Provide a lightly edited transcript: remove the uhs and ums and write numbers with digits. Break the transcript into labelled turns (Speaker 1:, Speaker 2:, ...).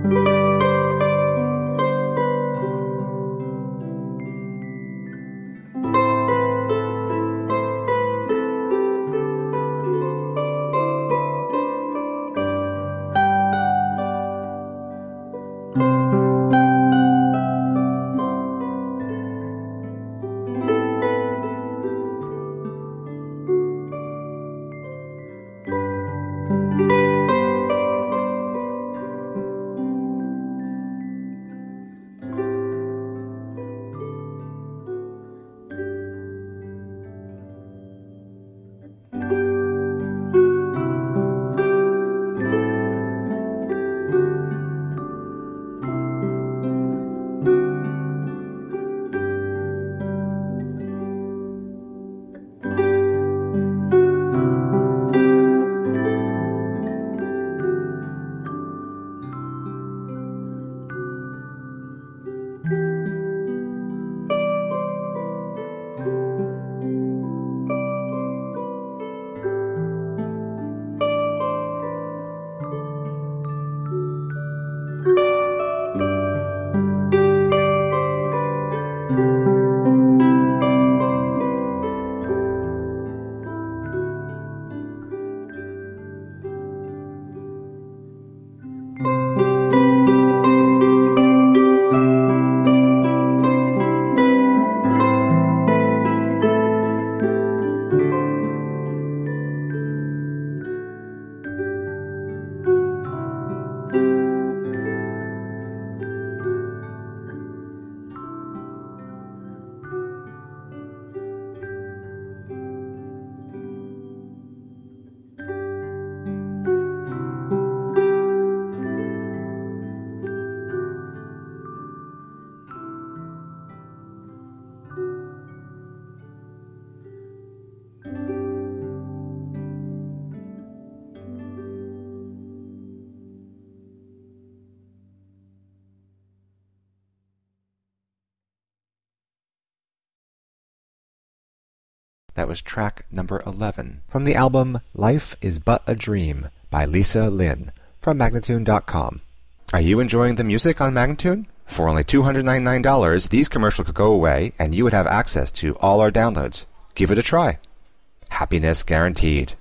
Speaker 1: That was track number 11 from the album Life is But a Dream by Lisa Lynn from Magnatune.com. Are you enjoying the music on Magnatune? For only $299, these commercials could go away and you would have access to all our downloads. Give it a try. Happiness guaranteed.